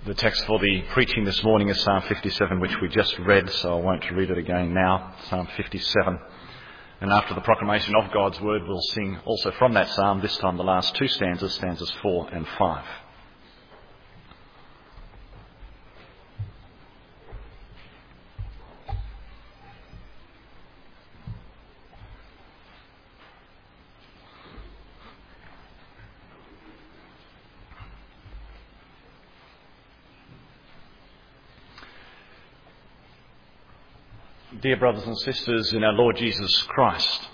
The text for the preaching this morning is Psalm 57, which we just read, so I won't read it again now. Psalm 57. And after the proclamation of God's word, we'll sing also from that psalm, this time the last two stanzas, stanzas 4 and 5. Dear brothers and sisters in our Lord Jesus Christ,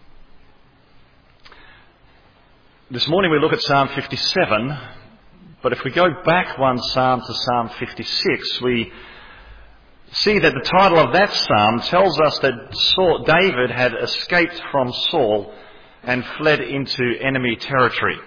this morning we look at Psalm 57, but if we go back one psalm to Psalm 56, we see that the title of that psalm tells us that David had escaped from Saul and fled into enemy territory.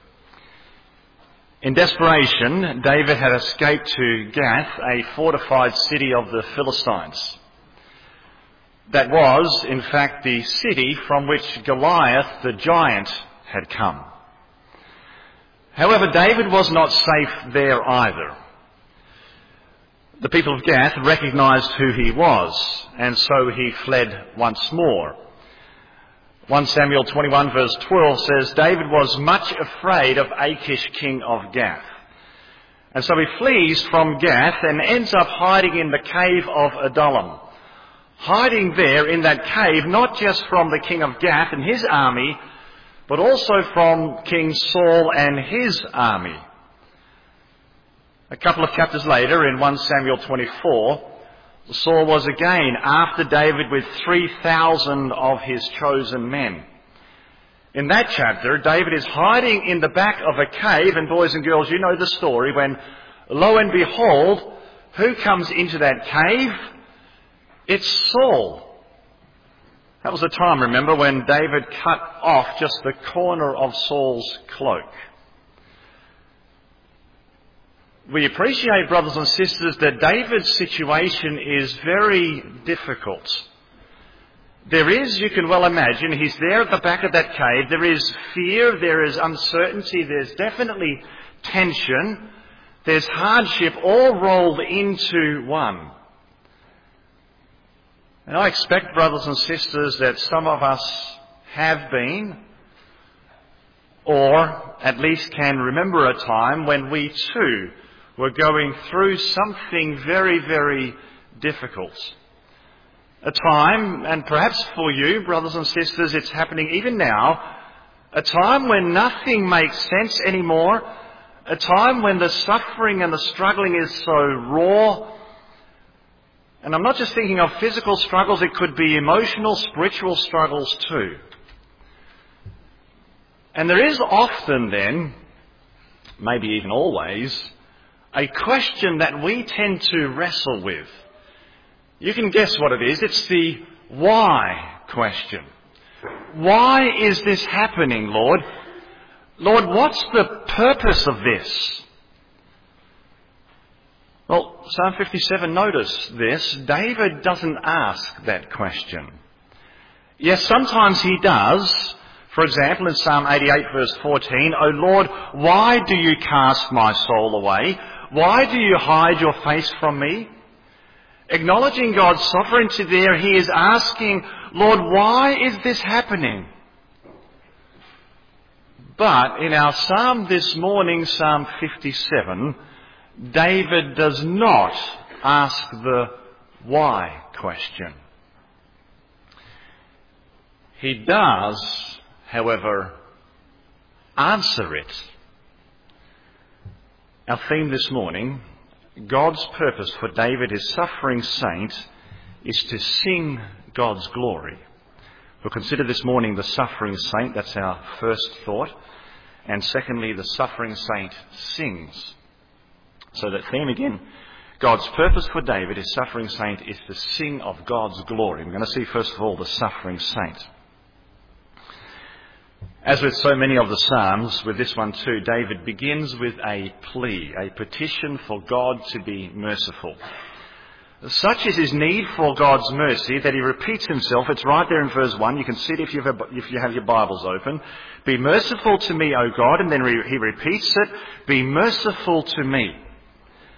In desperation, David had escaped to Gath, a fortified city of the Philistines. That was, in fact, the city from which Goliath, the giant, had come. However, David was not safe there either. The people of Gath recognised who he was, and so he fled once more. 1 Samuel 21 verse 12 says, David was much afraid of Achish, king of Gath. And so he flees from Gath and ends up hiding in the cave of Adullam. Hiding there in that cave, not just from the king of Gath and his army, but also from King Saul and his army. A couple of chapters later, in 1 Samuel 24, Saul was again after David with 3,000 of his chosen men. In that chapter, David is hiding in the back of a cave, and boys and girls, you know the story, when lo and behold, who comes into that cave? It's Saul. That was a time, remember, when David cut off just the corner of Saul's cloak. We appreciate, brothers and sisters, that David's situation is very difficult. There is, you can well imagine, he's there at the back of that cave. There is fear, there is uncertainty, there's definitely tension, there's hardship all rolled into one. And I expect, brothers and sisters, that some of us have been, or at least can remember a time when we too were going through something very, very difficult. A time, and perhaps for you, brothers and sisters, it's happening even now, a time when nothing makes sense anymore, a time when the suffering and the struggling is so raw. And I'm not just thinking of physical struggles, it could be emotional, spiritual struggles too. And there is often then, maybe even always, a question that we tend to wrestle with. You can guess what it is. It's the why question. Why is this happening, Lord? Lord, what's the purpose of this? Well, Psalm 57, notice this. David doesn't ask that question. Yes, sometimes he does. For example, in Psalm 88 verse 14, O Lord, why do you cast my soul away? Why do you hide your face from me? Acknowledging God's sovereignty there, he is asking, Lord, why is this happening? But in our psalm this morning, Psalm 57, David does not ask the why question. He does, however, answer it. Our theme this morning, God's purpose for David, his suffering saint, is to sing God's glory. We'll consider this morning the suffering saint, that's our first thought. And secondly, the suffering saint sings. So that theme again, God's purpose for David, his suffering saint, is to sing of God's glory. We're going to see first of all the suffering saint. As with so many of the Psalms, with this one too, David begins with a plea, a petition for God to be merciful. Such is his need for God's mercy that he repeats himself. It's right there in verse 1. You can see it if you have your Bibles open. Be merciful to me, O God. And then he repeats it. Be merciful to me.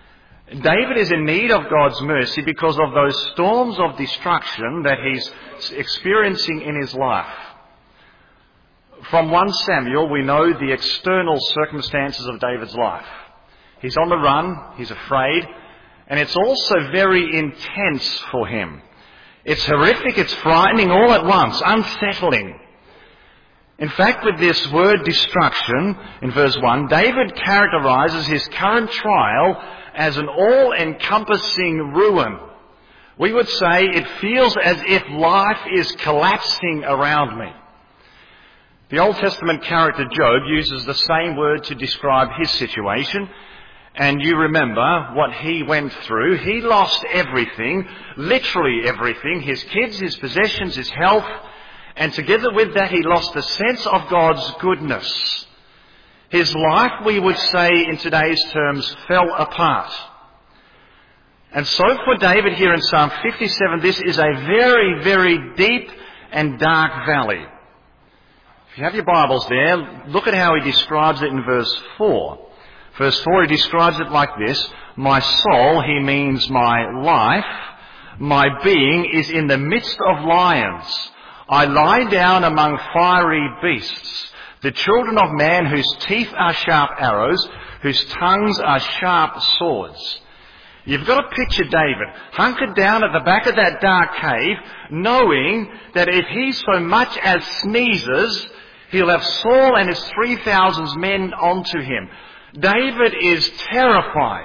David is in need of God's mercy because of those storms of destruction that he's experiencing in his life. From 1 Samuel, we know the external circumstances of David's life. He's on the run, he's afraid, and it's also very intense for him. It's horrific, it's frightening all at once, unsettling. In fact, with this word destruction, in verse 1, David characterises his current trial as an all-encompassing ruin. We would say it feels as if life is collapsing around me. The Old Testament character Job uses the same word to describe his situation. And you remember what he went through. He lost everything, literally everything, his kids, his possessions, his health. And together with that, he lost the sense of God's goodness. His life, we would say in today's terms, fell apart. And so for David here in Psalm 57, this is a very, very deep and dark valley. If you have your Bibles there, look at how he describes it in verse 4. Verse 4, he describes it like this: my soul, he means my life, my being is in the midst of lions. I lie down among fiery beasts, the children of man whose teeth are sharp arrows, whose tongues are sharp swords. You've got to picture David hunkered down at the back of that dark cave, knowing that if he so much as sneezes, he'll have Saul and his 3,000 men onto him. David is terrified.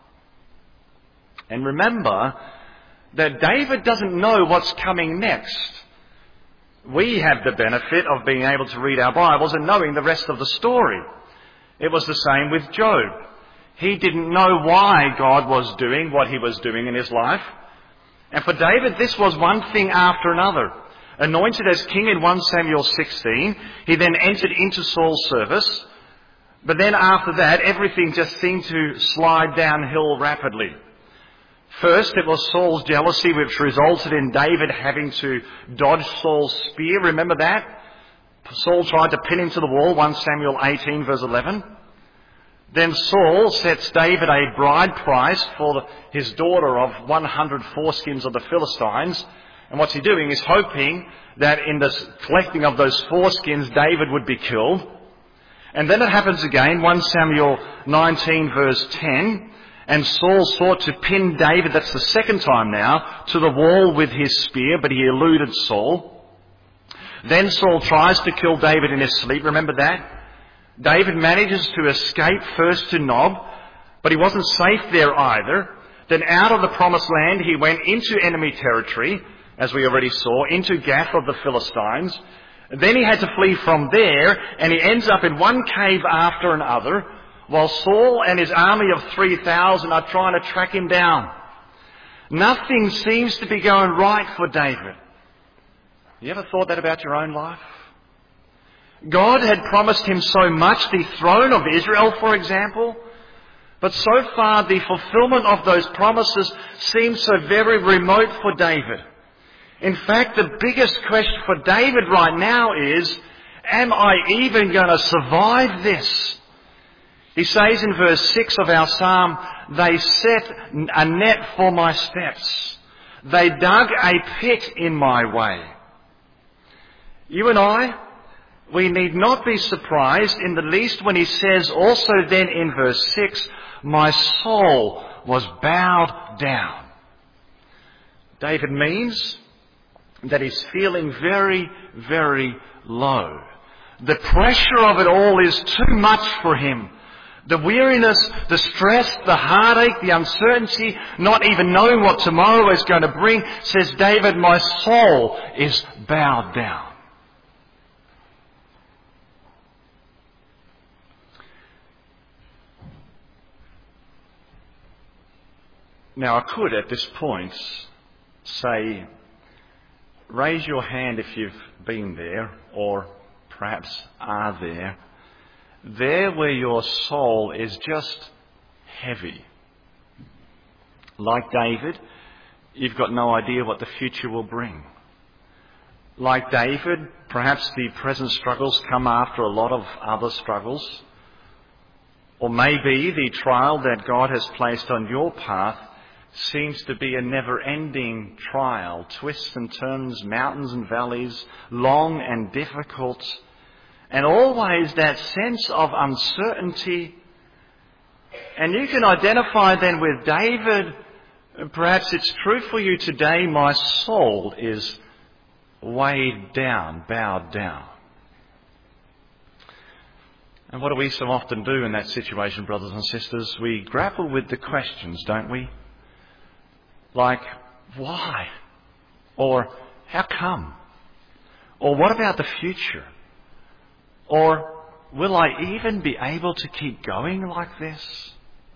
And remember that David doesn't know what's coming next. We have the benefit of being able to read our Bibles and knowing the rest of the story. It was the same with Job. He didn't know why God was doing what he was doing in his life. And for David, this was one thing after another. Anointed as king in 1 Samuel 16, he then entered into Saul's service. But then after that, everything just seemed to slide downhill rapidly. First, it was Saul's jealousy, which resulted in David having to dodge Saul's spear. Remember that? Saul tried to pin him to the wall, 1 Samuel 18, verse 11. Then Saul sets David a bride price for his daughter of 100 foreskins of the Philistines. And what's he doing? He's hoping that in the collecting of those foreskins, David would be killed. And then it happens again, 1 Samuel 19, verse 10. And Saul sought to pin David, that's the second time now, to the wall with his spear, but he eluded Saul. Then Saul tries to kill David in his sleep. Remember that? David manages to escape first to Nob, but he wasn't safe there either. Then out of the promised land, he went into enemy territory, as we already saw, into Gath of the Philistines. Then he had to flee from there, and he ends up in one cave after another, while Saul and his army of 3,000 are trying to track him down. Nothing seems to be going right for David. You ever thought that about your own life? God had promised him so much, the throne of Israel, for example, but so far the fulfillment of those promises seems so very remote for David. In fact, the biggest question for David right now is, am I even going to survive this? He says in verse 6 of our psalm, they set a net for my steps. They dug a pit in my way. You and I, we need not be surprised in the least when he says also then in verse 6, my soul was bowed down. David means that he's feeling very, very low. The pressure of it all is too much for him. The weariness, the stress, the heartache, the uncertainty, not even knowing what tomorrow is going to bring, says David, my soul is bowed down. Now I could at this point say, raise your hand if you've been there or perhaps are there. There where your soul is just heavy. Like David, you've got no idea what the future will bring. Like David, perhaps the present struggles come after a lot of other struggles. Or maybe the trial that God has placed on your path seems to be a never-ending trial, twists and turns, mountains and valleys, long and difficult, and always that sense of uncertainty. And you can identify then with David, perhaps it's true for you today, my soul is weighed down, bowed down. And what do we so often do in that situation, brothers and sisters? We grapple with the questions, don't we? Like, why? Or, how come? Or, what about the future? Or, will I even be able to keep going like this?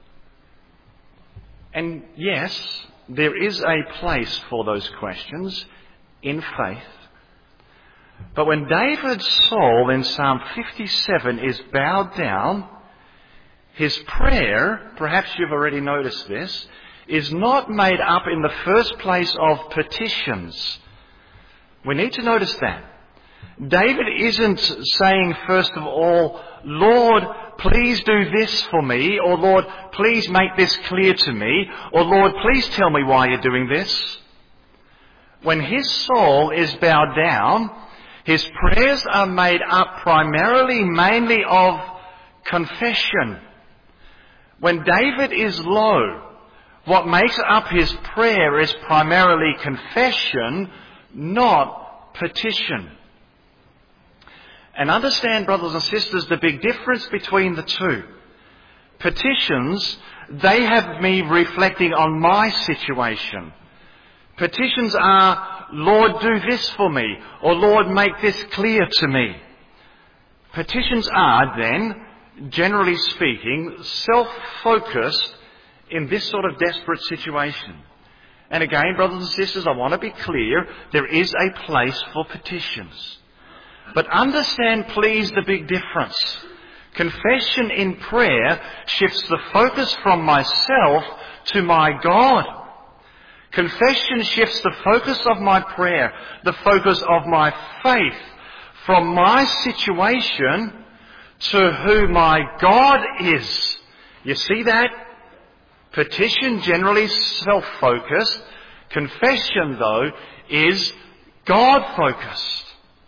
And yes, there is a place for those questions in faith. But when David's soul in Psalm 57 is bowed down, his prayer, perhaps you've already noticed this, is not made up in the first place of petitions. We need to notice that. David isn't saying, first of all, Lord, please do this for me, or Lord, please make this clear to me, or Lord, please tell me why you're doing this. When his soul is bowed down, his prayers are made up mainly of confession. When David is low, what makes up his prayer is primarily confession, not petition. And understand, brothers and sisters, the big difference between the two. Petitions, they have me reflecting on my situation. Petitions are, Lord, do this for me, or Lord, make this clear to me. Petitions are then, generally speaking, self-focused in this sort of desperate situation. And again, brothers and sisters, I want to be clear, there is a place for petitions. But understand, please, the big difference. Confession in prayer shifts the focus from myself to my God. Confession shifts the focus of my prayer, the focus of my faith, from my situation to who my God is. You see that? Petition generally self-focused. Confession, though, is God-focused.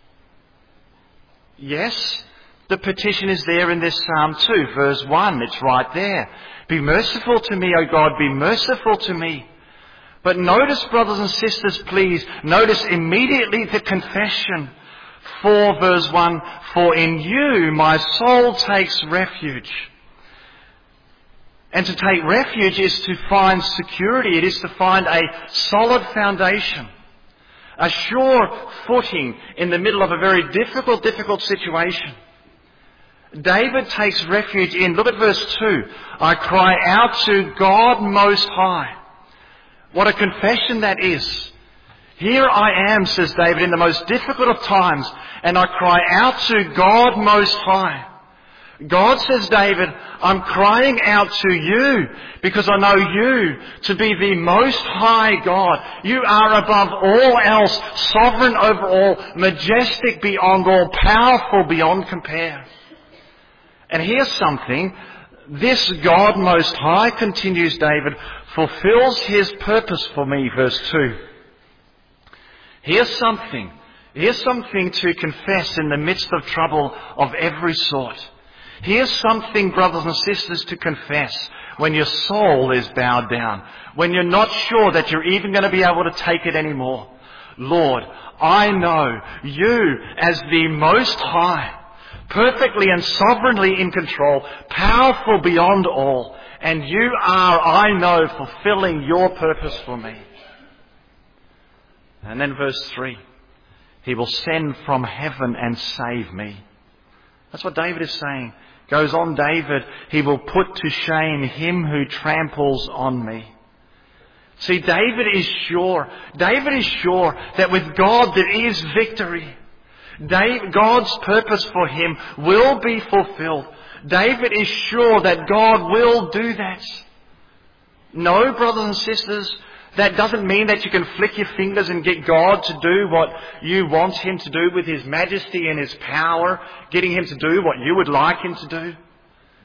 Yes, the petition is there in this Psalm 2, verse 1. It's right there. Be merciful to me, O God, be merciful to me. But notice, brothers and sisters, please, notice immediately the confession. 4 verse 1, for in you my soul takes refuge. And to take refuge is to find security. It is to find a solid foundation. A sure footing in the middle of a very difficult situation. David takes refuge in, look at verse 2, I cry out to God Most High. What a confession that is. Here I am, says David, in the most difficult of times, and I cry out to God Most High. God, says David, I'm crying out to you because I know you to be the Most High God. You are above all else, sovereign over all, majestic beyond all, powerful beyond compare. And here's something. This God Most High, continues David, fulfills His purpose for me, verse 2. Here's something to confess in the midst of trouble of every sort. Here's something, brothers and sisters, to confess when your soul is bowed down, when you're not sure that you're even going to be able to take it anymore. Lord, I know you as the Most High, perfectly and sovereignly in control, powerful beyond all, and you are, I know, fulfilling your purpose for me. And then verse 3, He will send from heaven and save me. That's what David is saying. Goes on David, He will put to shame him who tramples on me. See, David is sure that with God there is victory. God's purpose for him will be fulfilled. David is sure that God will do that. No, brothers and sisters, that doesn't mean that you can flick your fingers and get God to do what you want Him to do with His majesty and His power, getting Him to do what you would like Him to do.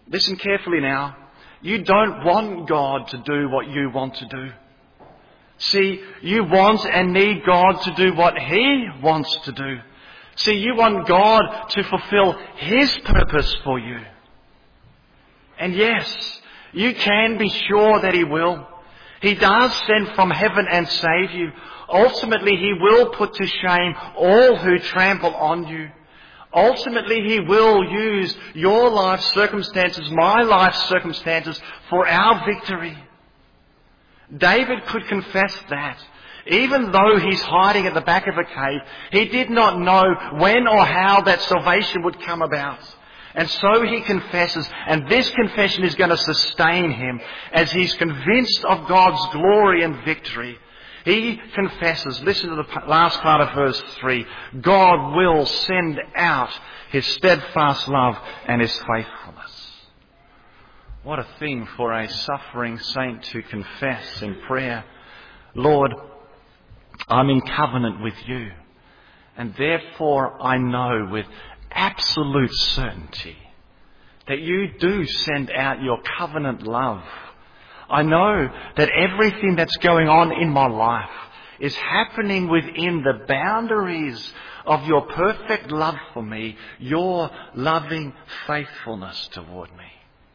Listen carefully now. You don't want God to do what you want to do. See, you want and need God to do what He wants to do. See, you want God to fulfill His purpose for you. And yes, you can be sure that He will. He does send from heaven and save you. Ultimately, He will put to shame all who trample on you. Ultimately, He will use your life circumstances, my life circumstances, for our victory. David could confess that. Even though he's hiding at the back of a cave, he did not know when or how that salvation would come about. And so he confesses, and this confession is going to sustain him as he's convinced of God's glory and victory. He confesses, listen to the last part of verse 3, God will send out His steadfast love and His faithfulness. What a thing for a suffering saint to confess in prayer. Lord, I'm in covenant with you, and therefore I know with absolute certainty that you do send out your covenant love. I know that everything that's going on in my life is happening within the boundaries of your perfect love for me, your loving faithfulness toward me.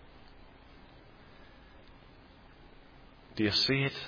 Do you see it?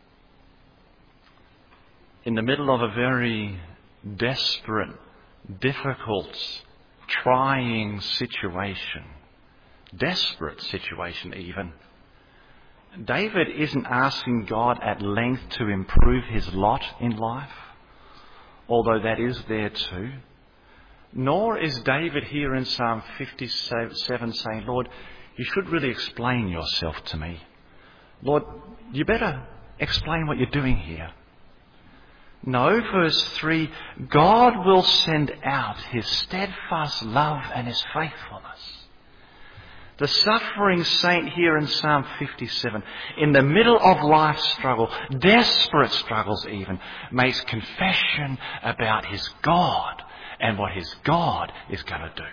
In the middle of a very desperate, difficult, trying situation, desperate situation even, David isn't asking God at length to improve his lot in life, although that is there too. Nor is David here in Psalm 57 saying, Lord, you should really explain yourself to me. Lord, you better explain what you're doing here. No, verse 3, God will send out His steadfast love and His faithfulness. The suffering saint here in Psalm 57, in the middle of life's struggle, desperate struggles even, makes confession about his God and what his God is going to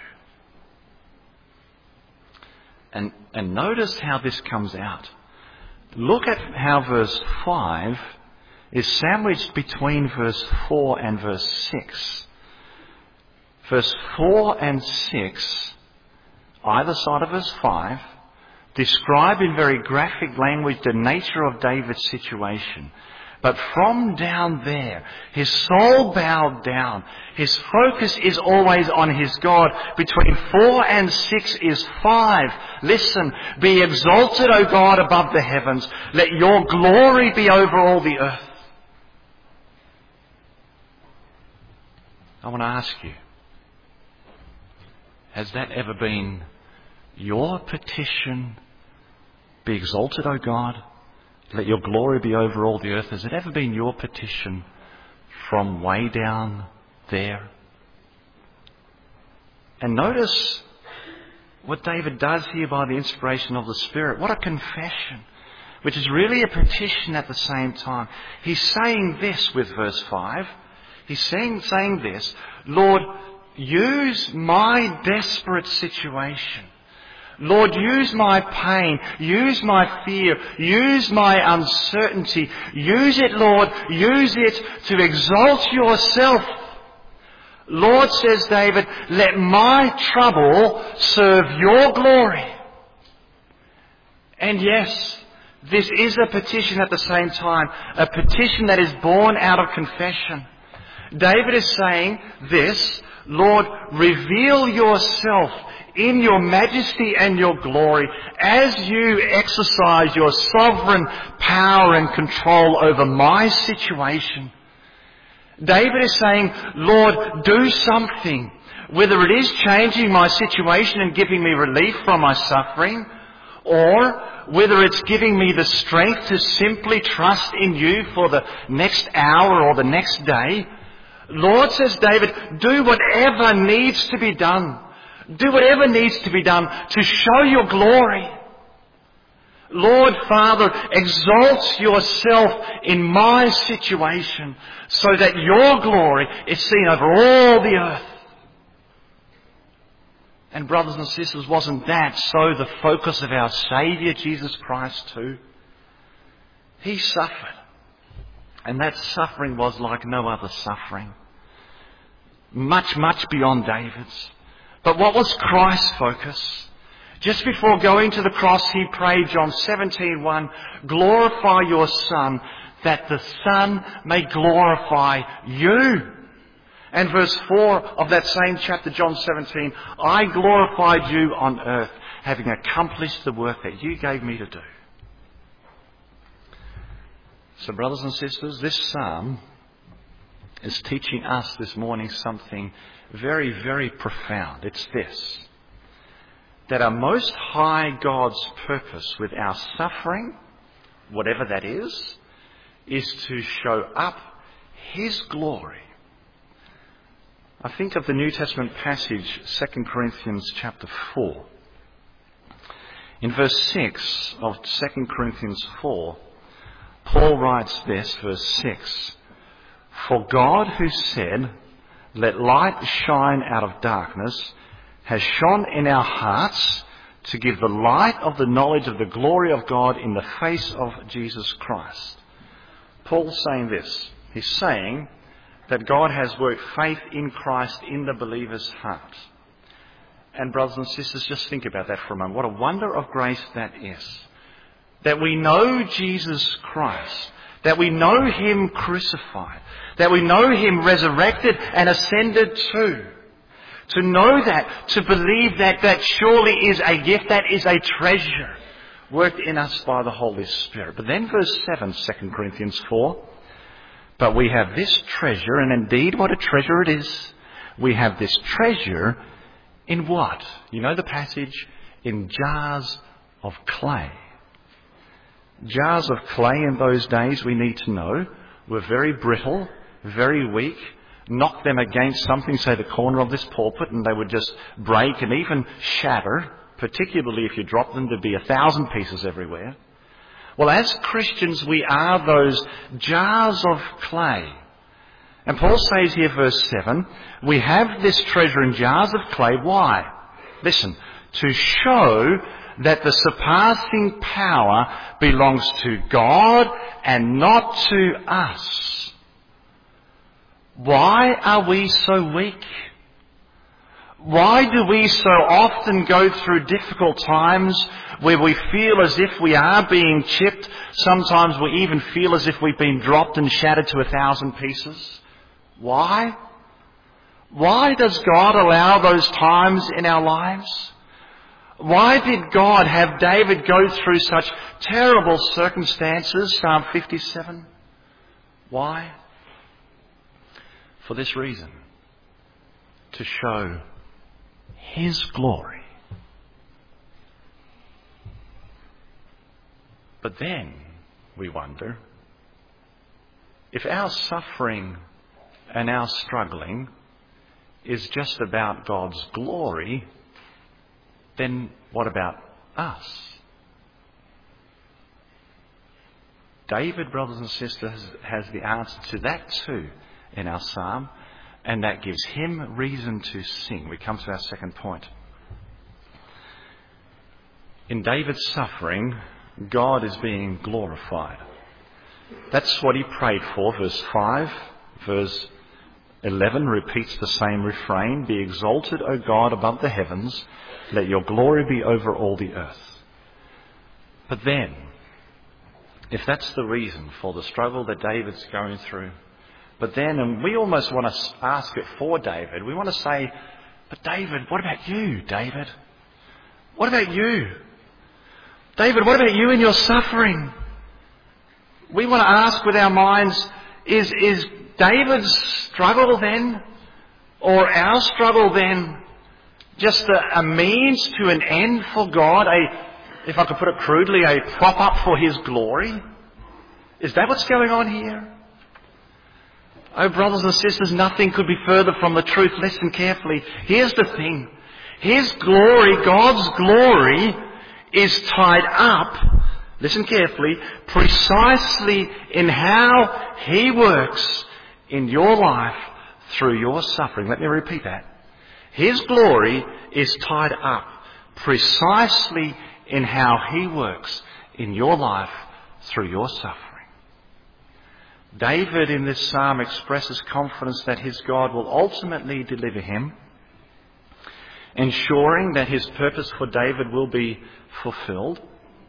do. And notice how this comes out. Look at how verse 5 is sandwiched between verse 4 and verse 6. Verse 4 and 6, either side of verse 5, describe in very graphic language the nature of David's situation. But from down there, his soul bowed down. His focus is always on his God. Between 4 and 6 is 5. Listen, be exalted, O God, above the heavens. Let your glory be over all the earth. I want to ask you, has that ever been your petition? Be exalted, O God. Let your glory be over all the earth. Has it ever been your petition from way down there? And notice what David does here by the inspiration of the Spirit. What a confession, which is really a petition at the same time. He's saying this with verse 5. He's saying this, Lord, use my desperate situation. Lord, use my pain, use my fear, use my uncertainty. Use it, Lord, use it to exalt yourself. Lord, says David, let my trouble serve your glory. And yes, this is a petition at the same time, a petition that is born out of confession. David is saying this, Lord, reveal yourself in your majesty and your glory as you exercise your sovereign power and control over my situation. David is saying, Lord, do something, whether it is changing my situation and giving me relief from my suffering, or whether it's giving me the strength to simply trust in you for the next hour or the next day. Lord, says David, do whatever needs to be done. Do whatever needs to be done to show your glory. Lord, Father, exalt yourself in my situation so that your glory is seen over all the earth. And brothers and sisters, wasn't that so the focus of our Saviour, Jesus Christ, too? He suffered. And that suffering was like no other suffering. Much, much beyond David's. But what was Christ's focus? Just before going to the cross, he prayed, John 17:1, glorify your Son, that the Son may glorify you. And verse 4 of that same chapter, John 17, I glorified you on earth, having accomplished the work that you gave me to do. So brothers and sisters, this psalm is teaching us this morning something very, very profound. It's this, that our Most High God's purpose with our suffering, whatever that is to show up His glory. I think of the New Testament passage, 2 Corinthians chapter 4. In verse 6 of 2 Corinthians 4, Paul writes this, verse 6, for God who said, let light shine out of darkness, has shone in our hearts to give the light of the knowledge of the glory of God in the face of Jesus Christ. Paul's saying this. He's saying that God has worked faith in Christ in the believer's heart. And brothers and sisters, just think about that for a moment. What a wonder of grace that is. That we know Jesus Christ. That we know Him crucified. That we know Him resurrected and ascended too. To know that, to believe that, that surely is a gift, that is a treasure worked in us by the Holy Spirit. But then verse 7, 2 Corinthians 4, but we have this treasure, and indeed what a treasure it is. We have this treasure in what? You know the passage? In jars of clay. Jars of clay in those days, we need to know, were very brittle, very weak. Knock them against something, say the corner of this pulpit, and they would just break and even shatter, particularly if you drop them to be 1,000 pieces everywhere. Well, as Christians, we are those jars of clay. And Paul says here, verse 7, we have this treasure in jars of clay. Why? Listen, to show that the surpassing power belongs to God and not to us. Why are we so weak? Why do we so often go through difficult times where we feel as if we are being chipped? Sometimes we even feel as if we've been dropped and shattered to 1,000 pieces. Why? Why does God allow those times in our lives? Why did God have David go through such terrible circumstances? Psalm 57. Why? For this reason, to show His glory. But then we wonder, if our suffering and our struggling is just about God's glory, then what about us? David, brothers and sisters, has the answer to that too in our psalm, and that gives him reason to sing. We come to our second point. In David's suffering, God is being glorified. That's what he prayed for. Verse 5, verse 11 repeats the same refrain. Be exalted, O God, above the heavens. Let your glory be over all the earth. But then, if that's the reason for the struggle that David's going through, but then, and we almost want to ask it for David, we want to say, but David, what about you, David? What about you? David, what about you in your suffering? We want to ask with our minds, is David's struggle then, or our struggle then, just a means to an end for God, if I could put it crudely, a prop up for His glory? Is that what's going on here? Oh, brothers and sisters, nothing could be further from the truth. Listen carefully. Here's the thing. His glory, God's glory, is tied up, listen carefully, precisely in how He works in your life through your suffering. Let me repeat that. His glory is tied up precisely in how He works in your life through your suffering. David in this psalm expresses confidence that his God will ultimately deliver him, ensuring that His purpose for David will be fulfilled.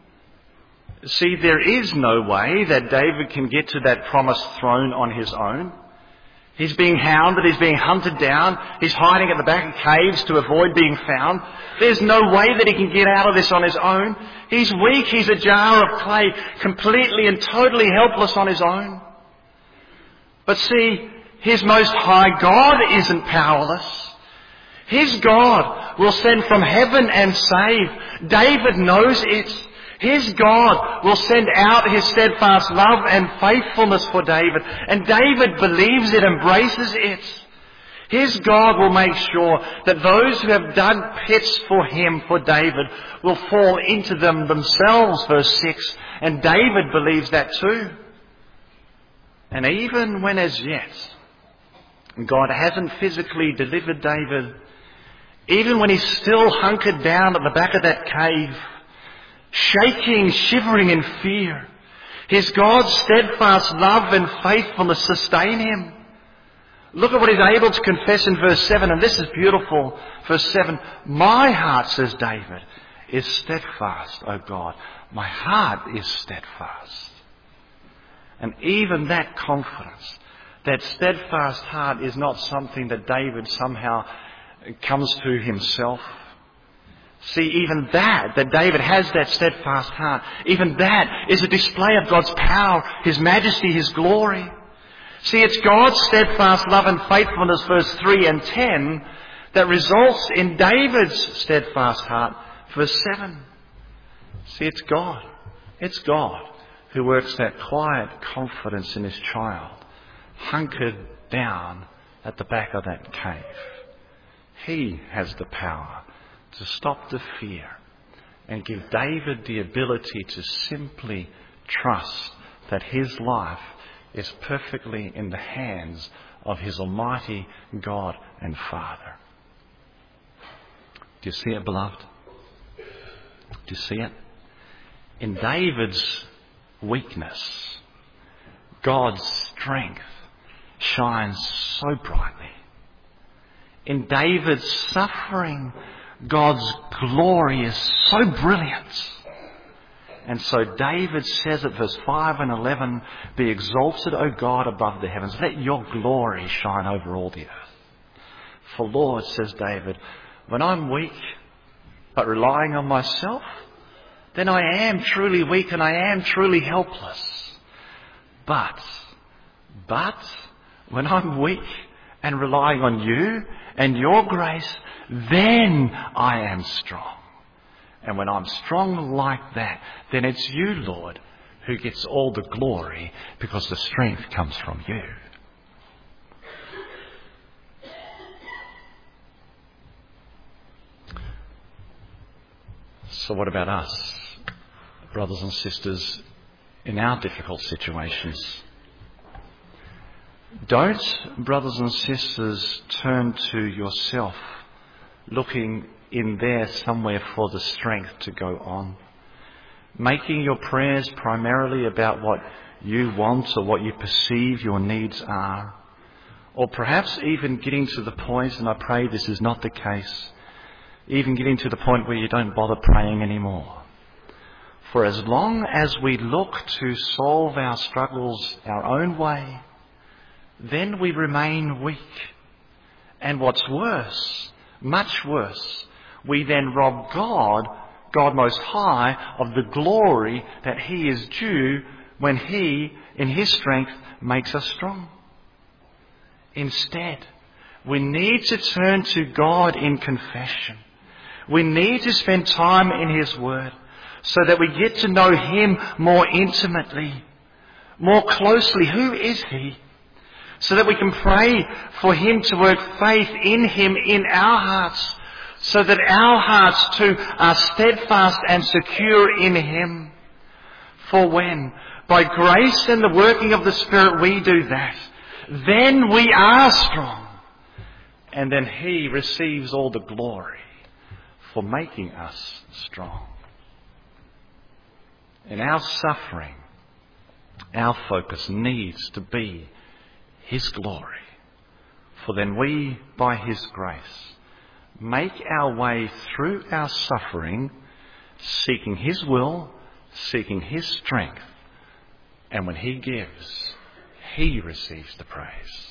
See, there is no way that David can get to that promised throne on his own. He's being hounded, he's being hunted down, he's hiding at the back of caves to avoid being found. There's no way that he can get out of this on his own. He's weak, he's a jar of clay, completely and totally helpless on his own. But see, his most high God isn't powerless. His God will send from heaven and save. David knows it. His God will send out His steadfast love and faithfulness for David. And David believes it, embraces it. His God will make sure that those who have dug pits for him, for David, will fall into them themselves, verse 6. And David believes that too. And even when as yet God hasn't physically delivered David, even when he's still hunkered down at the back of that cave, shaking, shivering in fear, his God's steadfast love and faithfulness sustain him. Look at what he's able to confess in verse 7, and this is beautiful. Verse 7, my heart, says David, is steadfast, O God. My heart is steadfast. And even that confidence, that steadfast heart, is not something that David somehow comes to himself. See, even that David has that steadfast heart, even that is a display of God's power, His majesty, His glory. See, it's God's steadfast love and faithfulness, verse 3 and 10, that results in David's steadfast heart, verse 7. See, it's God. It's God who works that quiet confidence in His child, hunkered down at the back of that cave. He has the power to stop the fear and give David the ability to simply trust that his life is perfectly in the hands of his almighty God and Father. Do you see it, beloved? Do you see it? In David's weakness, God's strength shines so brightly. In David's suffering, God's glory is so brilliant. And so David says at verse 5 and 11, be exalted, O God, above the heavens. Let your glory shine over all the earth. For Lord, says David, when I'm weak, but relying on myself, then I am truly weak and I am truly helpless. But when I'm weak and relying on you and your grace, then I am strong. And when I'm strong like that, then it's you, Lord, who gets all the glory, because the strength comes from you. So what about us, brothers and sisters, in our difficult situations? Don't, brothers and sisters, turn to yourself, looking in there somewhere for the strength to go on, making your prayers primarily about what you want or what you perceive your needs are, or perhaps even getting to the point, and I pray this is not the case, even getting to the point where you don't bother praying anymore. For as long as we look to solve our struggles our own way, then we remain weak. And what's worse, much worse, we then rob God Most High, of the glory that He is due when He, in His strength, makes us strong. Instead, we need to turn to God in confession. We need to spend time in His Word so that we get to know Him more intimately, more closely. Who is He? So that we can pray for Him to work faith in Him in our hearts, so that our hearts too are steadfast and secure in Him. For when, by grace and the working of the Spirit, we do that, then we are strong. And then he receives all the glory for making us strong. In our suffering, our focus needs to be his glory. For then we, by his grace, make our way through our suffering, seeking his will, seeking his strength. And when he gives, he receives the praise.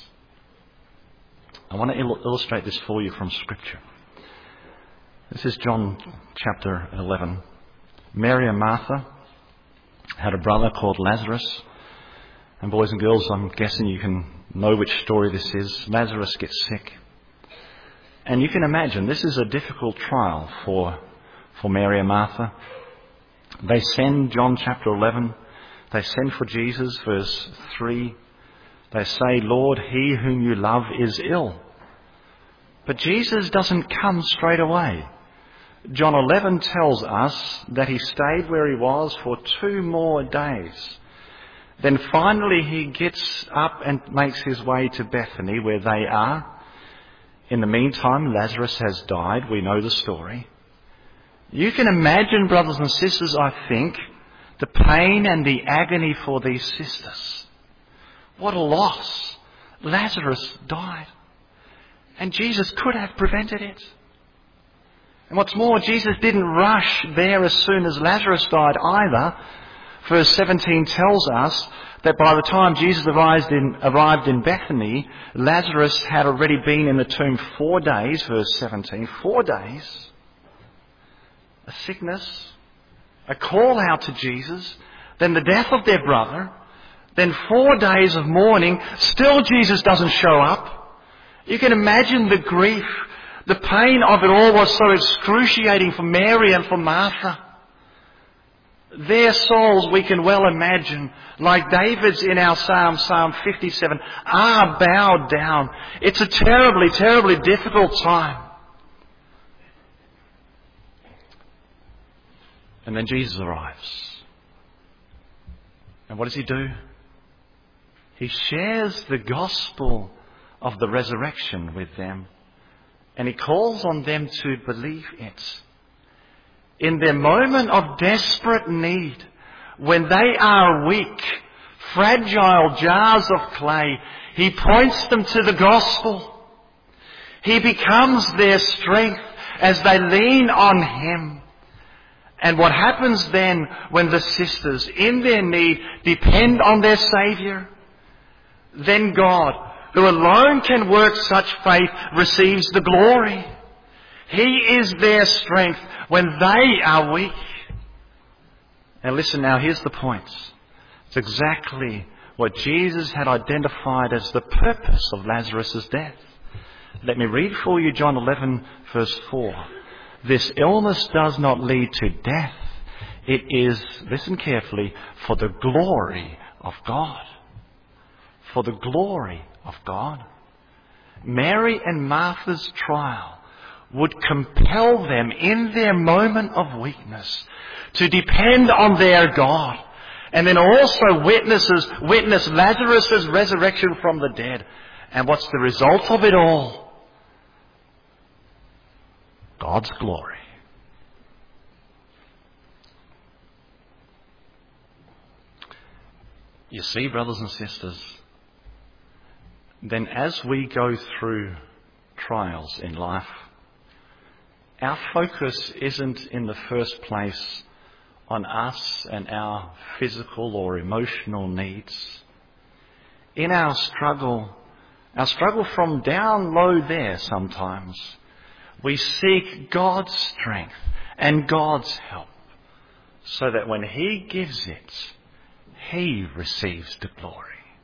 I want to illustrate this for you from Scripture. This is John chapter 11. Mary and Martha had a brother called Lazarus. And boys and girls, I'm guessing you can know which story this is. Lazarus gets sick. And you can imagine this is a difficult trial for Mary and Martha. They send, John chapter 11, they send for Jesus, verse 3. They say, Lord, he whom you love is ill. But Jesus doesn't come straight away. John 11 tells us that he stayed where he was for 2 more days. Then finally he gets up and makes his way to Bethany where they are. In the meantime, Lazarus has died. We know the story. You can imagine, brothers and sisters, I think, the pain and the agony for these sisters. What a loss. Lazarus died. And Jesus could have prevented it. And what's more, Jesus didn't rush there as soon as Lazarus died either. Verse 17 tells us that by the time Jesus arrived in Bethany, Lazarus had already been in the tomb 4 days, verse 17, 4 days. A sickness, a call out to Jesus, then the death of their brother, then 4 days of mourning, still Jesus doesn't show up. You can imagine the grief, the pain of it all was so excruciating for Mary and for Martha. Their souls, we can well imagine, like David's in our Psalm 57, are bowed down. It's a terribly, terribly difficult time. And then Jesus arrives. And what does he do? He shares the gospel of the resurrection with them. And he calls on them to believe it. In their moment of desperate need, when they are weak, fragile jars of clay, he points them to the gospel. He becomes their strength as they lean on him. And what happens then when the sisters in their need depend on their Saviour? Then God, who alone can work such faith, receives the glory. He is their strength when they are weak. And listen now, here's the point. It's exactly what Jesus had identified as the purpose of Lazarus' death. Let me read for you John 11 verse 4. This illness does not lead to death. It is, listen carefully, for the glory of God. For the glory of God. Mary and Martha's trial would compel them in their moment of weakness to depend on their God. And then also witness Lazarus' resurrection from the dead. And what's the result of it all? God's glory. You see, brothers and sisters, then as we go through trials in life, our focus isn't in the first place on us and our physical or emotional needs. In our struggle from down low there sometimes, we seek God's strength and God's help so that when he gives it, he receives the glory.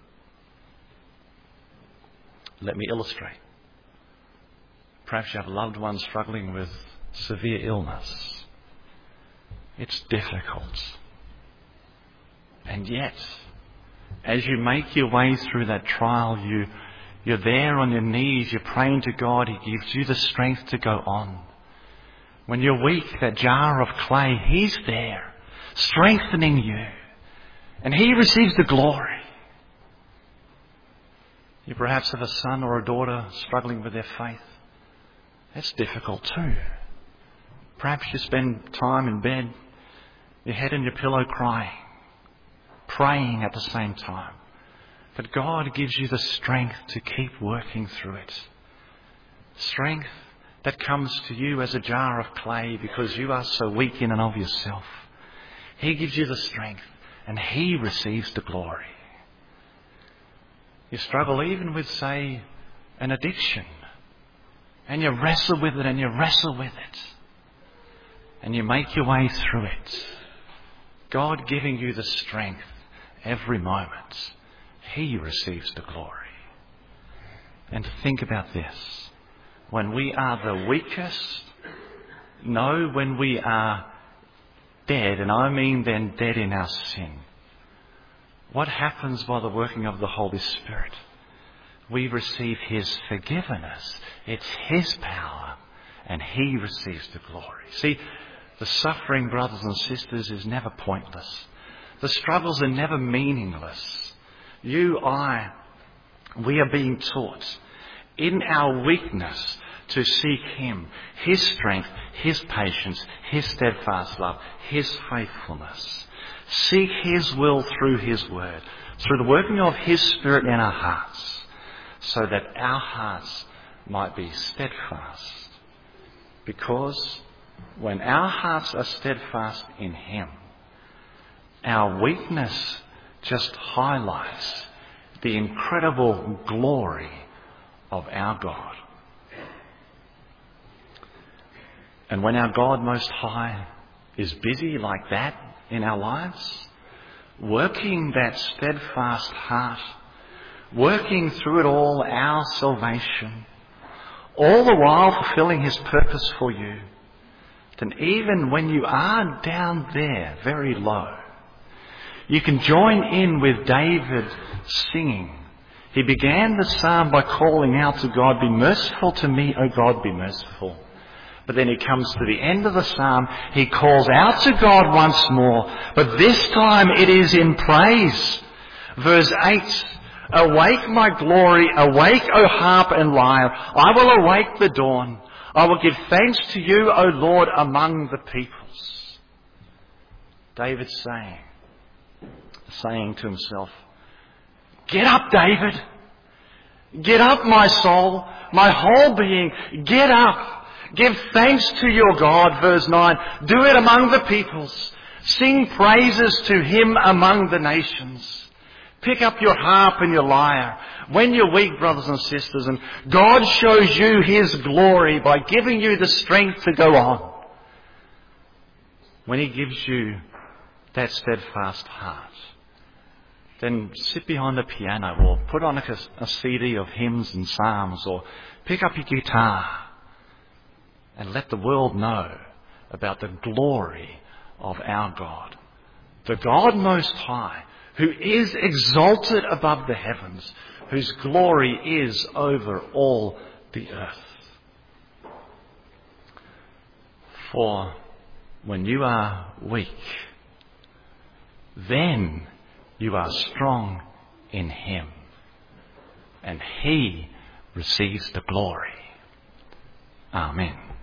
Let me illustrate. Perhaps you have a loved one struggling with severe illness. It's difficult. And yet, as you make your way through that trial, you're there on your knees, you're praying to God, he gives you the strength to go on. When you're weak, that jar of clay, he's there, strengthening you. And he receives the glory. You perhaps have a son or a daughter struggling with their faith. It's difficult too. Perhaps you spend time in bed, your head in your pillow crying, praying at the same time. But God gives you the strength to keep working through it. Strength that comes to you as a jar of clay because you are so weak in and of yourself. He gives you the strength and He receives the glory. You struggle even with, say, an addiction, and you wrestle with it and you wrestle with it, and you make your way through it. God giving you the strength every moment. He receives the glory. And think about this. When we are the weakest, no, when we are dead, and I mean then dead in our sin, what happens by the working of the Holy Spirit? We receive His forgiveness. It's His power, and He receives the glory. See, the suffering, brothers and sisters, is never pointless. The struggles are never meaningless. You, we are being taught in our weakness to seek Him, His strength, His patience, His steadfast love, His faithfulness. Seek His will through His word, through the working of His Spirit in our hearts, so that our hearts might be steadfast. Because when our hearts are steadfast in Him, our weakness just highlights the incredible glory of our God. And when our God Most High is busy like that in our lives, working that steadfast heart, working through it all our salvation, all the while fulfilling His purpose for you, then even when you are down there very low, you can join in with David singing. He began the psalm by calling out to God, "Be merciful to me, O God, be merciful." But then he comes to the end of the psalm, he calls out to God once more, but this time it is in praise. Verse 8, "Awake my glory, awake, O harp and lyre. I will awake the dawn. I will give thanks to you, O Lord, among the peoples." David's saying to himself, "Get up, David. Get up, my soul, my whole being. Get up. Give thanks to your God." Verse 9, "Do it among the peoples. Sing praises to Him among the nations." Pick up your harp and your lyre when you're weak, brothers and sisters, and God shows you His glory by giving you the strength to go on. When He gives you that steadfast heart, then sit behind the piano or put on a CD of hymns and psalms, or pick up your guitar and let the world know about the glory of our God. The God Most High, who is exalted above the heavens, whose glory is over all the earth. For when you are weak, then you are strong in Him, and He receives the glory. Amen.